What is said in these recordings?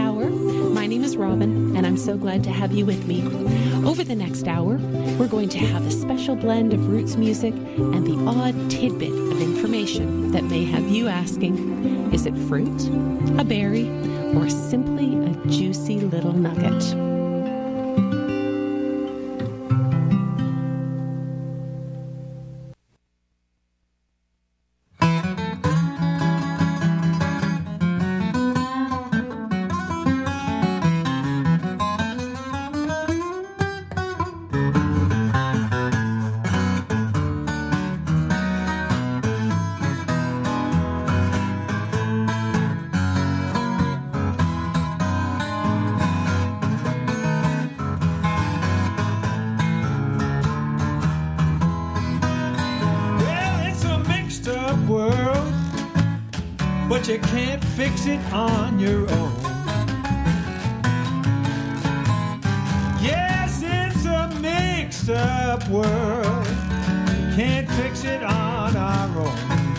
hour. My name is Robin, and I'm so glad to have you with me. Over the next hour, we're going to have a special blend of roots music and the odd tidbit of information that may have you asking, is it fruit, a berry, or simply a juicy little nugget? But you can't fix it on your own. Yes, it's a mixed up world. We can't fix it on our own.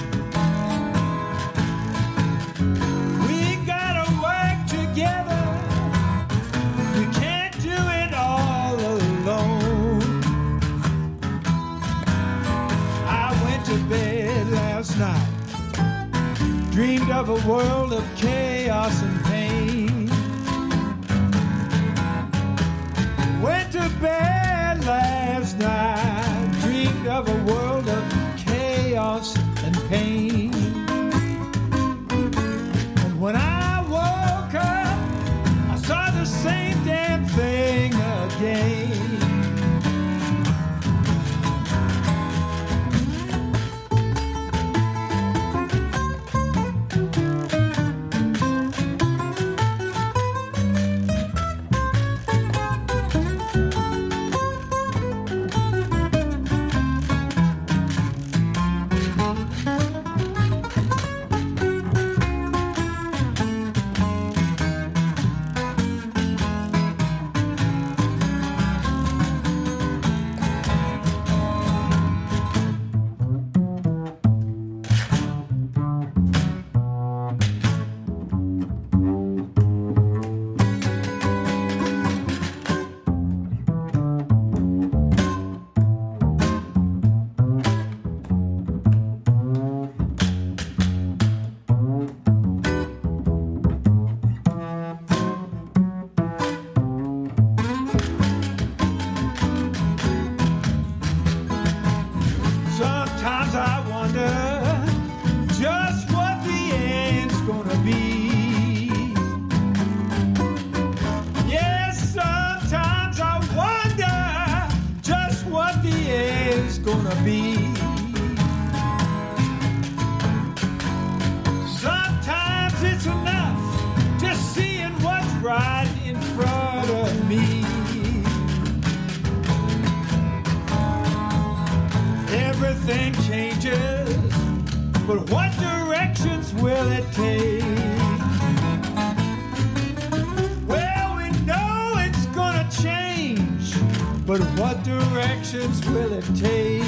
We gotta work together. We can't do it all alone. I went to bed last night, dreamed of a world of chaos and pain. Went to bed last night, dreamed of a world of chaos and pain. And when I woke up, I saw the same damn thing again. Everything changes, but what directions will it take? Well, we know it's gonna change, but what directions will it take?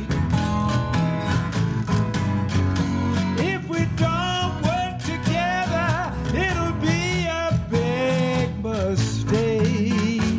If we don't work together, it'll be a big mistake.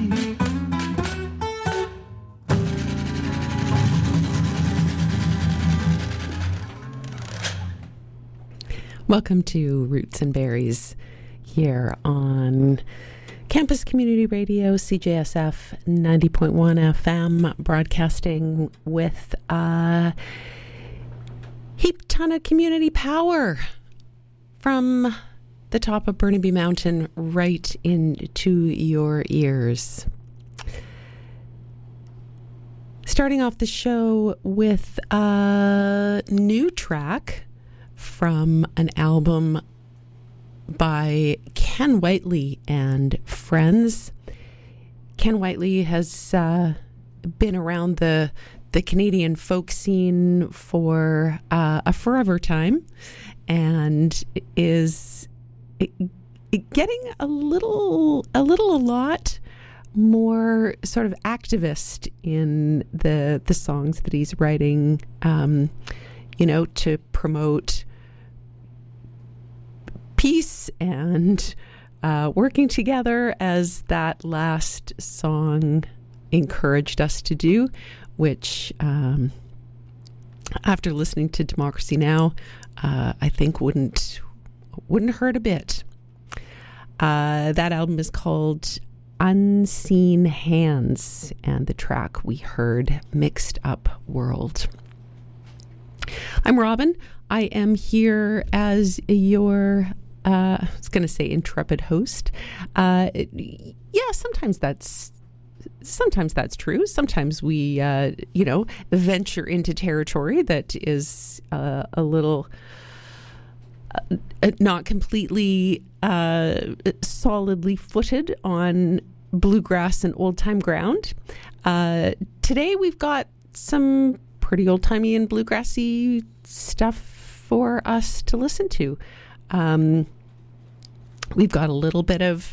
Welcome to Roots and Berries here on Campus Community Radio, CJSF 90.1 FM, broadcasting with a heap ton of community power from the top of Burnaby Mountain right into your ears. Starting off the show with a new track from an album by Ken Whiteley and Friends. Ken Whiteley has been around the Canadian folk scene for a forever time, and is getting a lot more sort of activist in the songs that he's writing, to promote peace and working together as that last song encouraged us to do, which after listening to Democracy Now!, I think wouldn't hurt a bit. That album is called Unseen Hands, and the track we heard, Mixed Up World. I'm Robin. I am here as your, I was going to say intrepid host. Sometimes that's true. Sometimes we, venture into territory that is a little not completely solidly footed on bluegrass and old-time ground. Today we've got some pretty old-timey and bluegrassy stuff for us to listen to. We've got a little bit of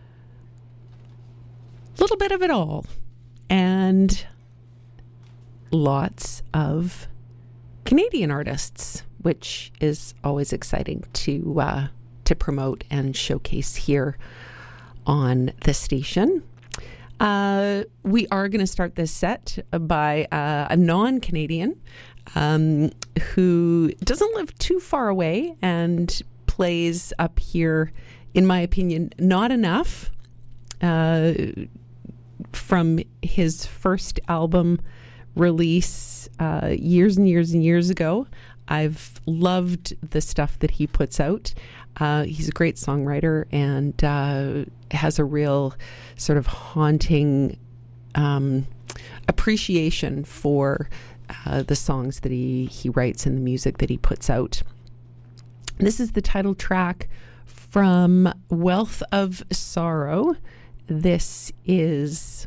it all, and lots of Canadian artists, which is always exciting to promote and showcase here on the station. We are going to start this set by a non-Canadian who doesn't live too far away and plays up here, in my opinion, not enough. From his first album release years and years and years ago, I've loved the stuff that he puts out. He's a great songwriter and has a real sort of haunting appreciation for the songs that he writes and the music that he puts out. This is the title track from Wealth of Sorrow. This is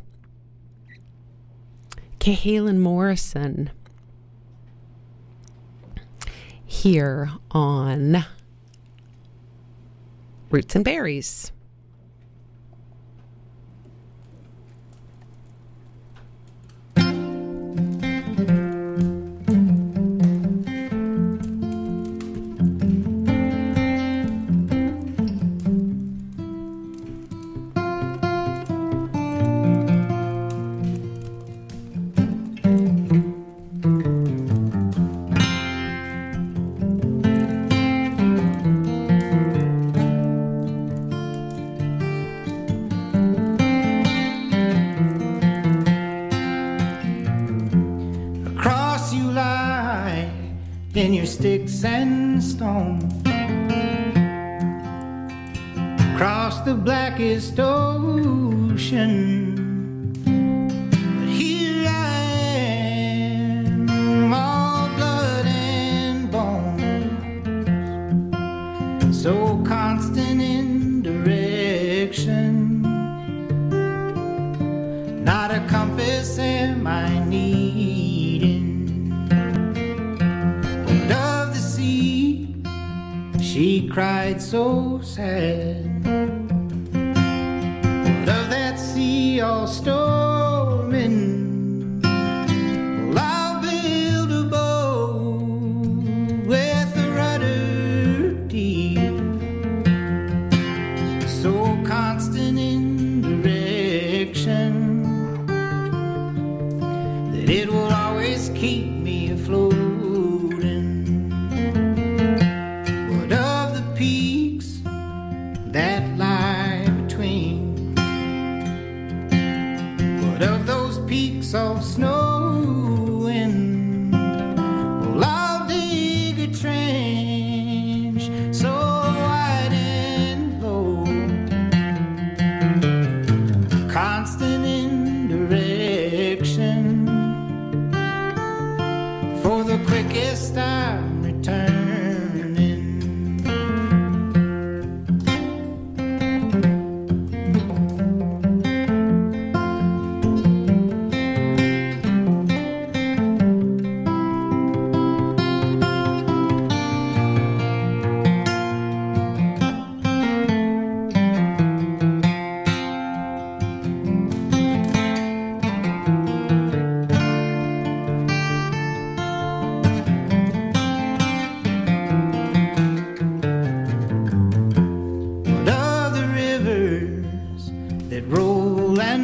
Cahalan Morrison here on Roots and Berries. In your sticks and stones, across the blackest ocean. But here I am, all blood and bones, so constant in direction. Not a compass am I needing. She cried so sad. What of that sea all storming? Well, I'll build a boat with a rudder deep, so constant in direction that it will always keep me afloat. That lie between, what of those peaks of snow? And well, I'll dig a trench so wide and low, constant in direction, for the quickest I'm returning.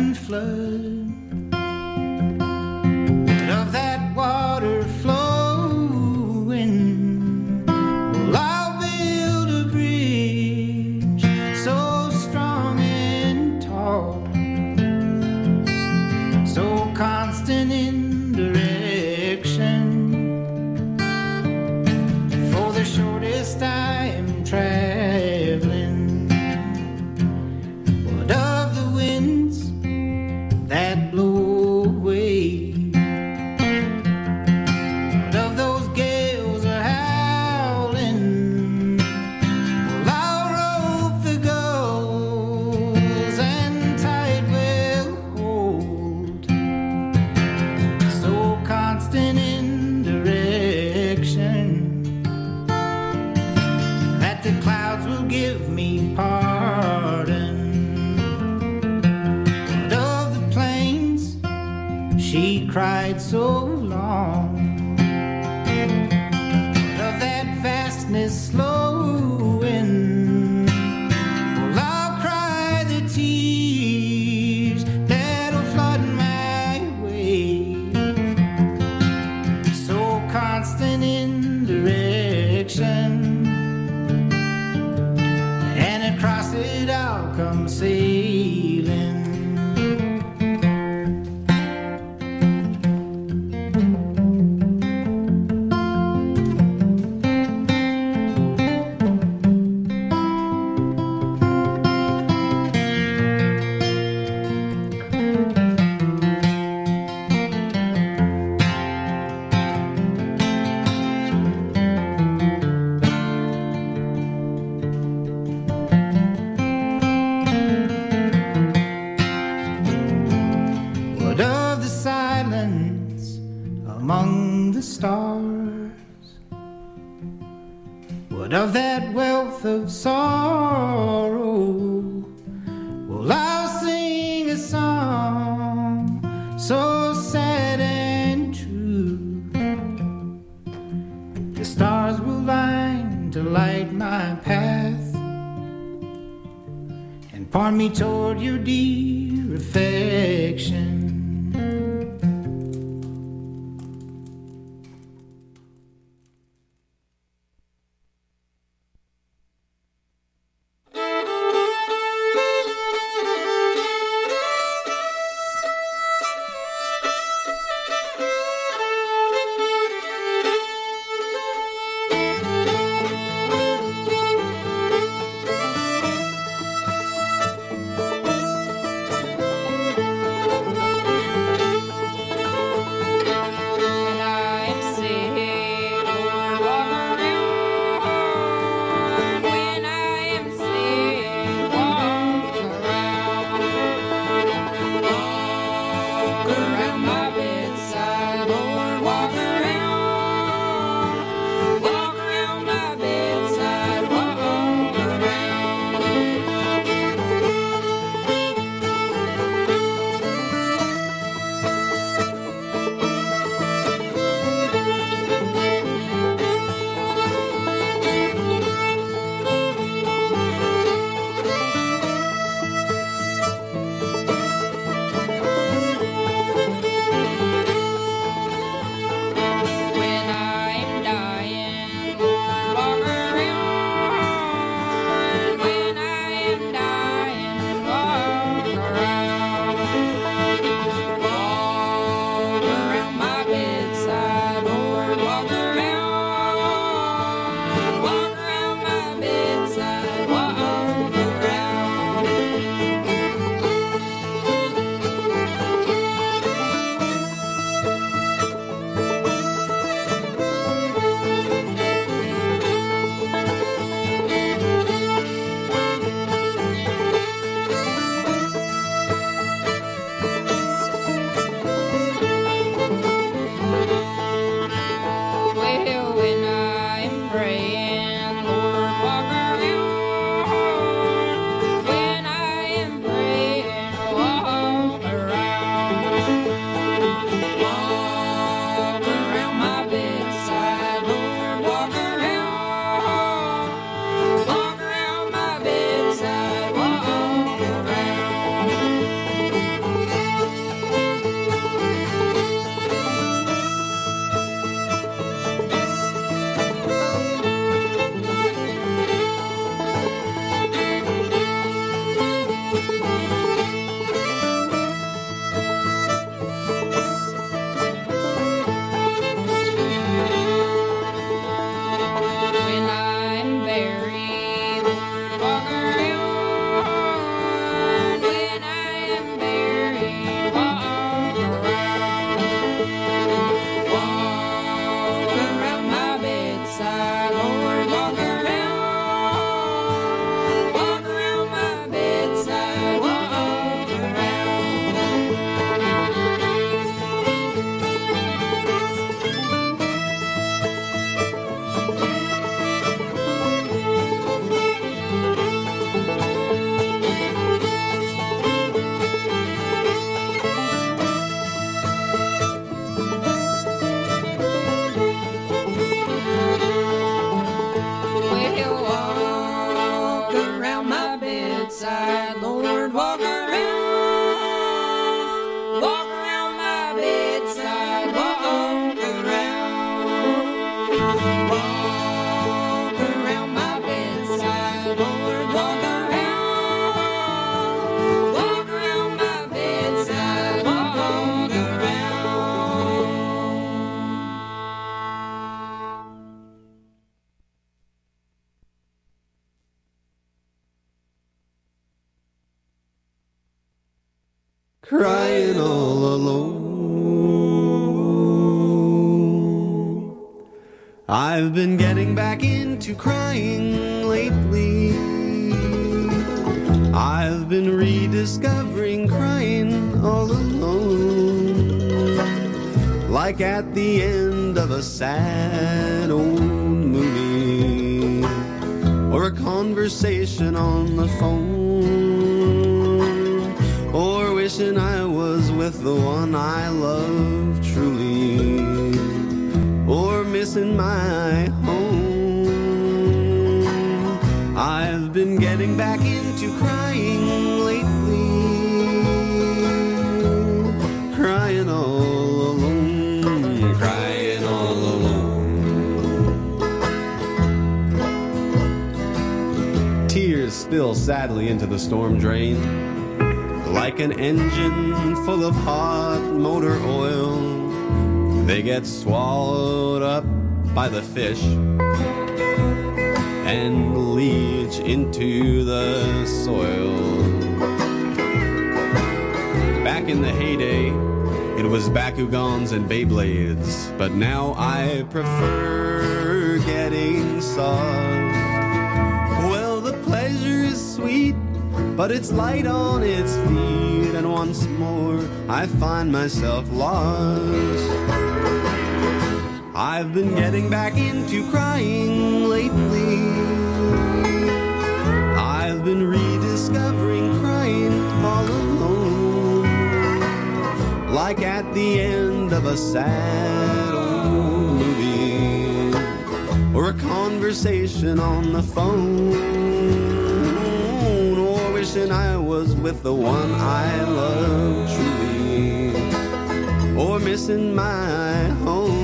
and flood. But of that water flowing, well, I'll build a bridge so strong and tall, so constant in direction. For the shortest I am traveling, what of the winds that blow away? What of those gales are howling? Well, I'll rope the gulls and tide will hold, so constant in direction that the clouds will give me pardon. What of the plains, she cried so long. What of that vastness slowing? Well, I'll cry the tears that'll flood my way, so constant in direction, and across it I'll come sailing. What of the silence among the stars? What of that wealth of sorrow? Well, I'll sing a song so sad and true. The stars will line to light my path and point me toward your dear affection. bedside, Lord, walk around my bedside, walk around my bedside, Lord, walk around my bedside, walk around. Crying all alone. I've been getting back into crying lately. I've been rediscovering crying all alone, like at the end of a sad old movie, or a conversation on the phone, or wishing I was with the one I love truly, or missing my home. I've been getting back into crying lately, crying all alone, crying all alone. Tears spill sadly into the storm drain, like an engine full of hot motor oil. They get swallowed up by the fish and leach into the soil. Back in the heyday, it was Bakugans and Beyblades, but now I prefer getting soft. Well, the pleasure is sweet, but it's light on its feet, and once more I find myself lost. I've been getting back into crying lately. I've been rediscovering crying all alone, like at the end of a sad old movie, or a conversation on the phone, wishing I was with the one I love truly, or missing my home.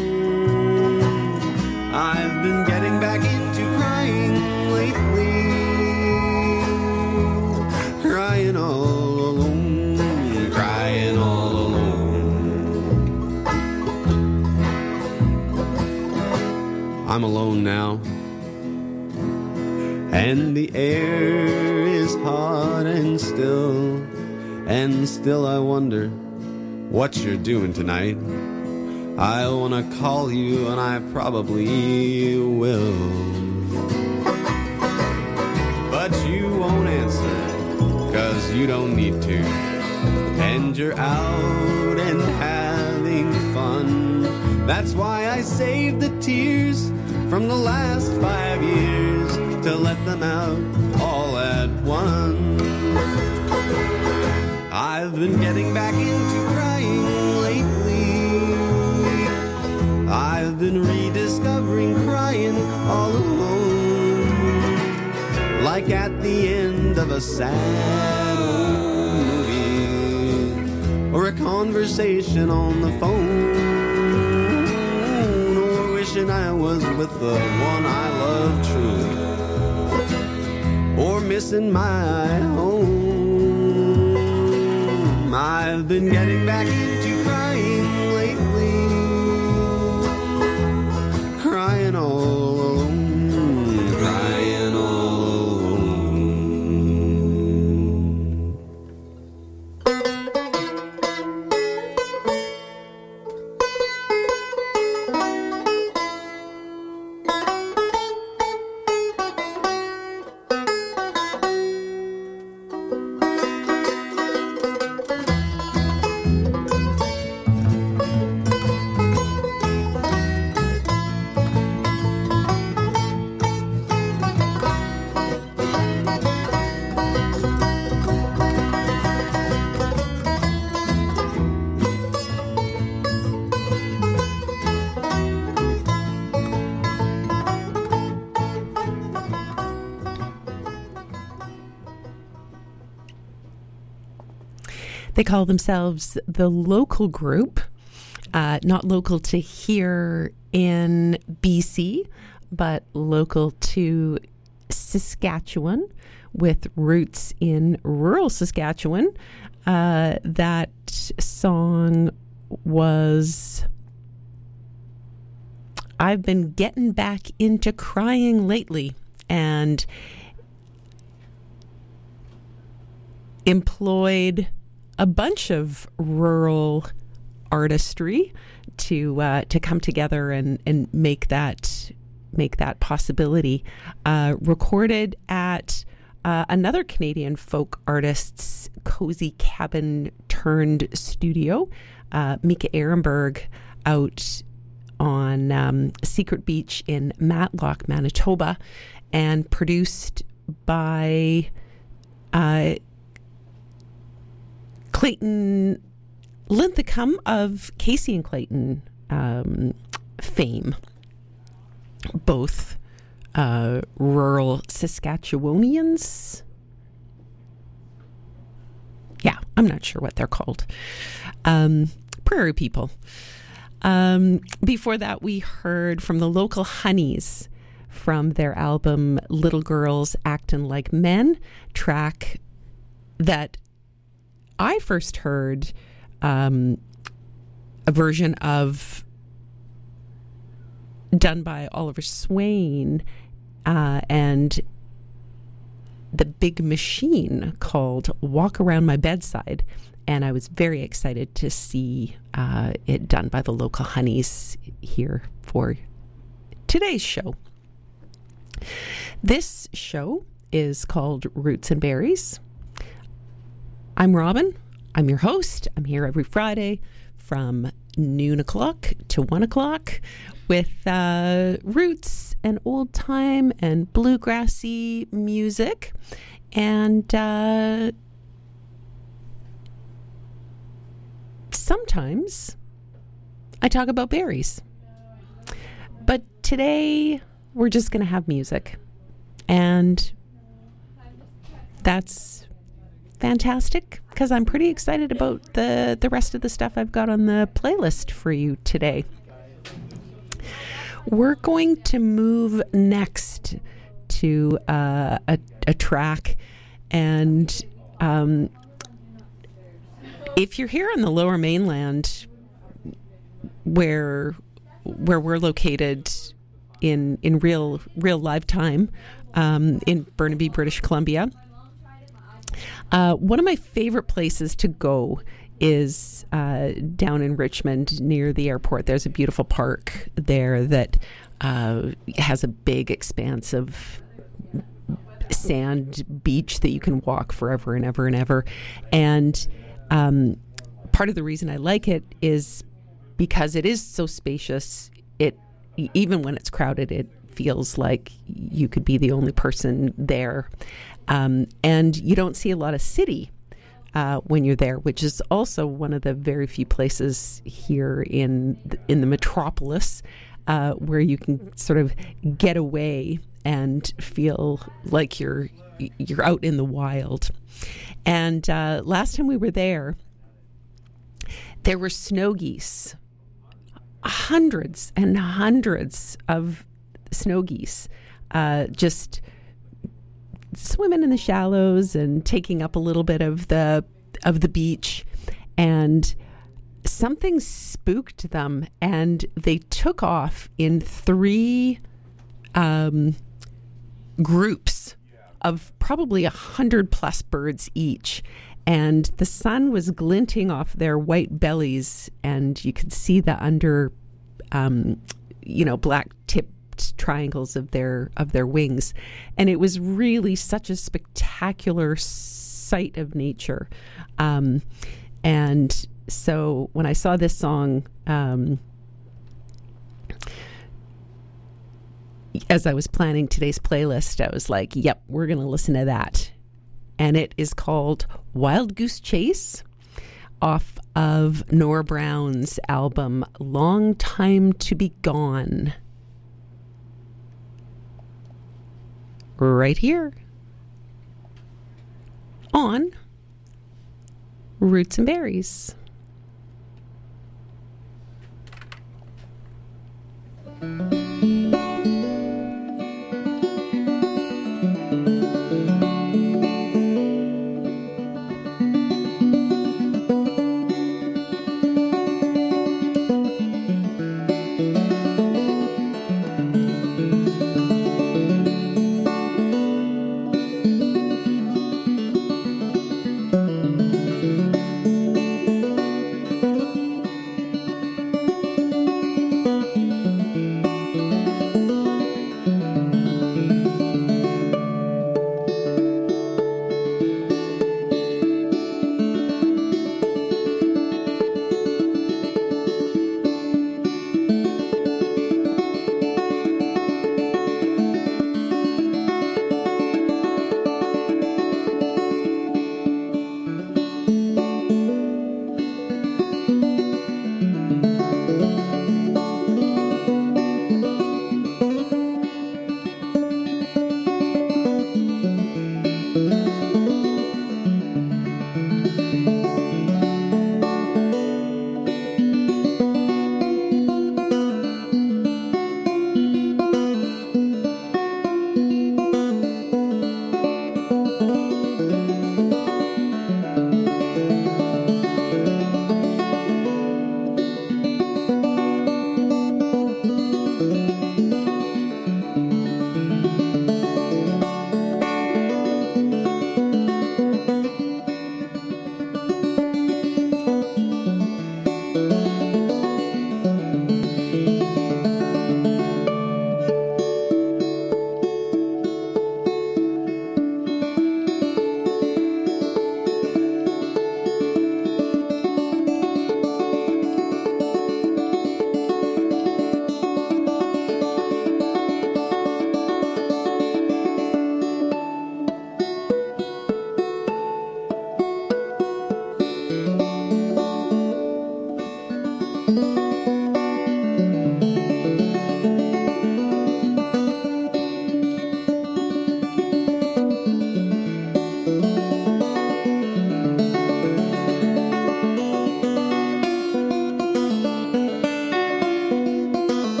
I've been getting back into crying lately, crying all alone, crying all alone. I'm alone now, and the air is hot and still I wonder what you're doing tonight. I wanna call you, and I probably will, but you won't answer, 'cause you don't need to, and you're out and having fun. That's why I saved the tears from the last 5 years to let them out all at once. I've been getting back into crying lately. I've been rediscovering crying all alone, like at the end of a sad old movie, or a conversation on the phone, or wishing I was with the one I love truly, or missing my home. I've been getting back into crying lately, crying all alone, crying all alone. They call themselves the Local Group, not local to here in BC, but local to Saskatchewan, with roots in rural Saskatchewan. That song was I've Been Getting Back Into Crying Lately, and employed a bunch of rural artistry to come together and make that possibility. Recorded at another Canadian folk artist's cozy cabin turned studio, Mika Ehrenberg, out on Secret Beach in Matlock, Manitoba, and produced by Clayton Linthicum of Casey and Clayton fame, both rural Saskatchewanians. Yeah, I'm not sure what they're called. Prairie people. Before that, we heard from the Local Honeys from their album Little Girls Actin' Like Men, track that I first heard a version of done by Oliver Swain and the Big Machine called Walk Around My Bedside. And I was very excited to see it done by the Local Honeys here for today's show. This show is called Roots and Berries. I'm Robin. I'm your host. I'm here every Friday from noon o'clock to 1 o'clock with roots and old time and bluegrassy music. And sometimes I talk about berries. But today we're just going to have music. And that's fantastic because I'm pretty excited about the rest of the stuff I've got on the playlist for you today. We're going to move next to a track, and if you're here on the Lower Mainland, where we're located in real live time, in Burnaby, British Columbia, one of my favorite places to go is down in Richmond near the airport. There's a beautiful park there that has a big expanse of sand beach that you can walk forever and ever and ever. And part of the reason I like it is because it is so spacious. It, even when it's crowded, it feels like you could be the only person there. And you don't see a lot of city when you're there, which is also one of the very few places here in the metropolis where you can sort of get away and feel like you're out in the wild. And last time we were there were snow geese, hundreds and hundreds of snow geese, just swimming in the shallows and taking up a little bit of the beach, and something spooked them, and they took off in 3 groups of probably 100+ birds each, and the sun was glinting off their white bellies, and you could see the under black tipped triangles of their wings, and it was really such a spectacular sight of nature. And so when I saw this song, as I was planning today's playlist, I was like, yep, we're going to listen to that. And it is called Wild Goose Chase, off of Nora Brown's album Long Time to Be Gone. Right here on Roots and Berries.